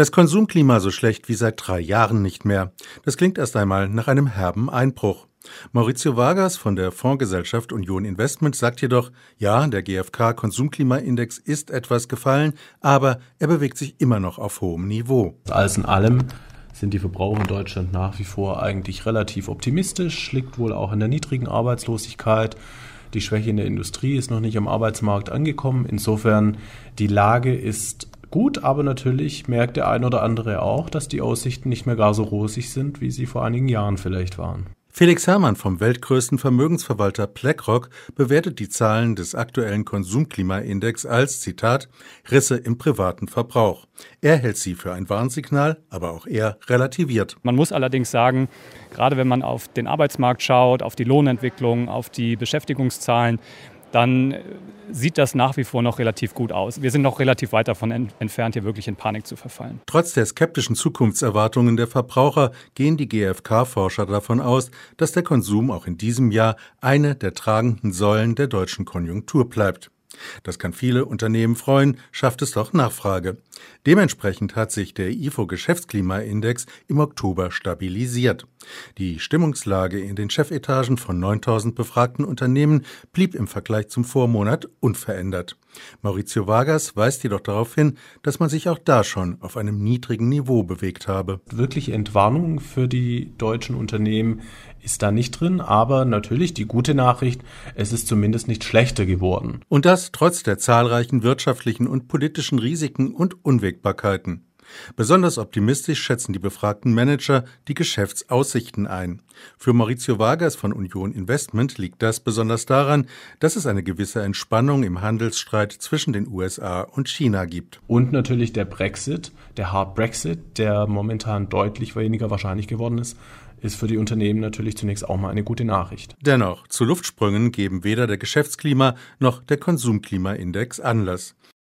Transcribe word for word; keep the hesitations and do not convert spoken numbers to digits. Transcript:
Das Konsumklima so schlecht wie seit drei Jahren nicht mehr. Das klingt erst einmal nach einem herben Einbruch. Maurizio Vargas von der Fondsgesellschaft Union Investment sagt jedoch, ja, der G f K-Konsumklimaindex ist etwas gefallen, aber er bewegt sich immer noch auf hohem Niveau. Alles in allem sind die Verbraucher in Deutschland nach wie vor eigentlich relativ optimistisch, liegt wohl auch in der niedrigen Arbeitslosigkeit. Die Schwäche in der Industrie ist noch nicht am Arbeitsmarkt angekommen. Insofern, die Lage ist gut, aber natürlich merkt der ein oder andere auch, dass die Aussichten nicht mehr gar so rosig sind, wie sie vor einigen Jahren vielleicht waren. Felix Herrmann vom weltgrößten Vermögensverwalter BlackRock bewertet die Zahlen des aktuellen Konsumklimaindex als, Zitat, Risse im privaten Verbrauch. Er hält sie für ein Warnsignal, aber auch er relativiert. Man muss allerdings sagen, gerade wenn man auf den Arbeitsmarkt schaut, auf die Lohnentwicklung, auf die Beschäftigungszahlen, dann sieht das nach wie vor noch relativ gut aus. Wir sind noch relativ weit davon entfernt, hier wirklich in Panik zu verfallen. Trotz der skeptischen Zukunftserwartungen der Verbraucher gehen die G f K-Forscher davon aus, dass der Konsum auch in diesem Jahr eine der tragenden Säulen der deutschen Konjunktur bleibt. Das kann viele Unternehmen freuen, schafft es doch Nachfrage. Dementsprechend hat sich der I F O-Geschäftsklimaindex im Oktober stabilisiert. Die Stimmungslage in den Chefetagen von neuntausend befragten Unternehmen blieb im Vergleich zum Vormonat unverändert. Maurizio Vargas weist jedoch darauf hin, dass man sich auch da schon auf einem niedrigen Niveau bewegt habe. Wirkliche Entwarnung für die deutschen Unternehmen ist da nicht drin, aber natürlich die gute Nachricht, es ist zumindest nicht schlechter geworden. Und das trotz der zahlreichen wirtschaftlichen und politischen Risiken und Unwägbarkeiten. Besonders optimistisch schätzen die befragten Manager die Geschäftsaussichten ein. Für Maurizio Vargas von Union Investment liegt das besonders daran, dass es eine gewisse Entspannung im Handelsstreit zwischen den U S A und China gibt. Und natürlich der Brexit, der Hard Brexit, der momentan deutlich weniger wahrscheinlich geworden ist, ist für die Unternehmen natürlich zunächst auch mal eine gute Nachricht. Dennoch, zu Luftsprüngen geben weder der Geschäftsklima noch der Konsumklimaindex Anlass.